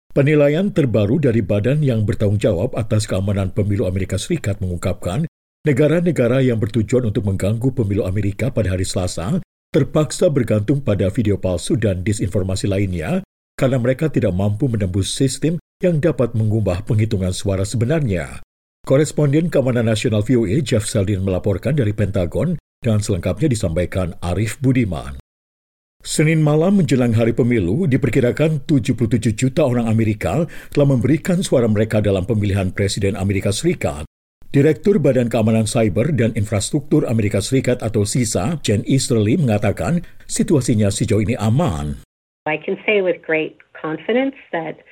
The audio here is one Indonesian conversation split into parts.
Penilaian terbaru dari badan yang bertanggung jawab atas keamanan pemilu Amerika Serikat mengungkapkan, negara-negara yang bertujuan untuk mengganggu pemilu Amerika pada hari Selasa terpaksa bergantung pada video palsu dan disinformasi lainnya karena mereka tidak mampu menembus sistem yang dapat mengubah penghitungan suara sebenarnya. Koresponden Keamanan Nasional VOA Jeff Seldin melaporkan dari Pentagon dan selengkapnya disampaikan Arif Budiman. Senin malam menjelang hari pemilu, diperkirakan 77 juta orang Amerika telah memberikan suara mereka dalam pemilihan Presiden Amerika Serikat. Direktur Badan Keamanan Cyber dan Infrastruktur Amerika Serikat atau CISA, Jen Easterly, mengatakan situasinya sejauh ini aman. I can say with great confidence that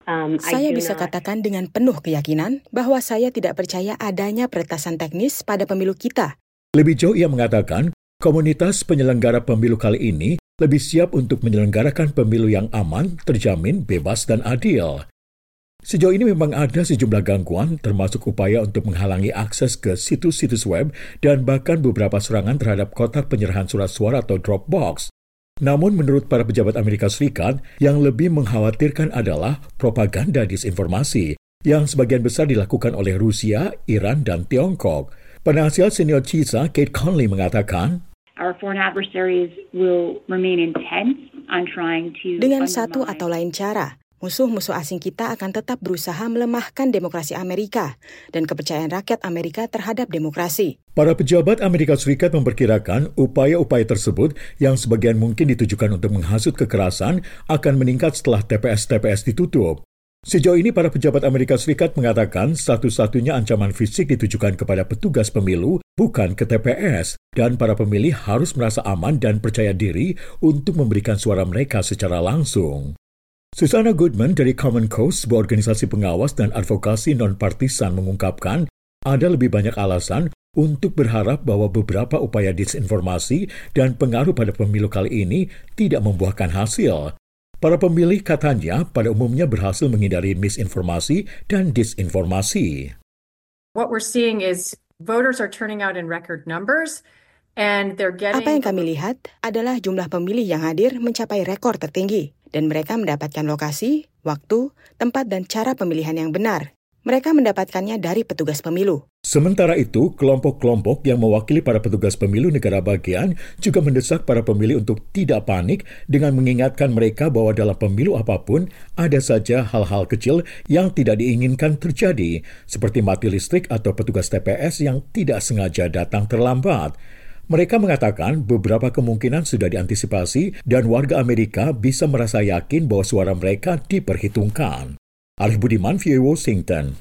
saya bisa katakan dengan penuh keyakinan bahwa saya tidak percaya adanya peretasan teknis pada pemilu kita. Lebih jauh ia mengatakan, komunitas penyelenggara pemilu kali ini lebih siap untuk menyelenggarakan pemilu yang aman, terjamin, bebas, dan adil. Sejauh ini memang ada sejumlah gangguan, termasuk upaya untuk menghalangi akses ke situs-situs web dan bahkan beberapa serangan terhadap kotak penyerahan surat suara atau drop box. Namun menurut para pejabat Amerika Serikat, yang lebih mengkhawatirkan adalah propaganda disinformasi, yang sebagian besar dilakukan oleh Rusia, Iran, dan Tiongkok. Penasihat senior CISA, Kate Conley, mengatakan, Our foreign adversaries will remain intent on trying to dengan satu atau lain cara, musuh-musuh asing kita akan tetap berusaha melemahkan demokrasi Amerika dan kepercayaan rakyat Amerika terhadap demokrasi. Para pejabat Amerika Serikat memperkirakan upaya-upaya tersebut yang sebagian mungkin ditujukan untuk menghasut kekerasan akan meningkat setelah TPS-TPS ditutup. Sejauh ini para pejabat Amerika Serikat mengatakan satu-satunya ancaman fisik ditujukan kepada petugas pemilu, bukan ke TPS, dan para pemilih harus merasa aman dan percaya diri untuk memberikan suara mereka secara langsung. Susanna Goodman dari Common Cause, sebuah organisasi pengawas dan advokasi non-partisan, mengungkapkan ada lebih banyak alasan untuk berharap bahwa beberapa upaya disinformasi dan pengaruh pada pemilu kali ini tidak membuahkan hasil. Para pemilih katanya pada umumnya berhasil menghindari misinformasi dan disinformasi. What we're seeing is voters are turning out in record numbers and they're getting... Apa yang kami lihat adalah jumlah pemilih yang hadir mencapai rekor tertinggi dan mereka mendapatkan lokasi, waktu, tempat dan cara pemilihan yang benar. Mereka mendapatkannya dari petugas pemilu. Sementara itu, kelompok-kelompok yang mewakili para petugas pemilu negara bagian juga mendesak para pemilih untuk tidak panik dengan mengingatkan mereka bahwa dalam pemilu apapun ada saja hal-hal kecil yang tidak diinginkan terjadi, seperti mati listrik atau petugas TPS yang tidak sengaja datang terlambat. Mereka mengatakan beberapa kemungkinan sudah diantisipasi dan warga Amerika bisa merasa yakin bahwa suara mereka diperhitungkan. Arif Budiman, VOA Washington.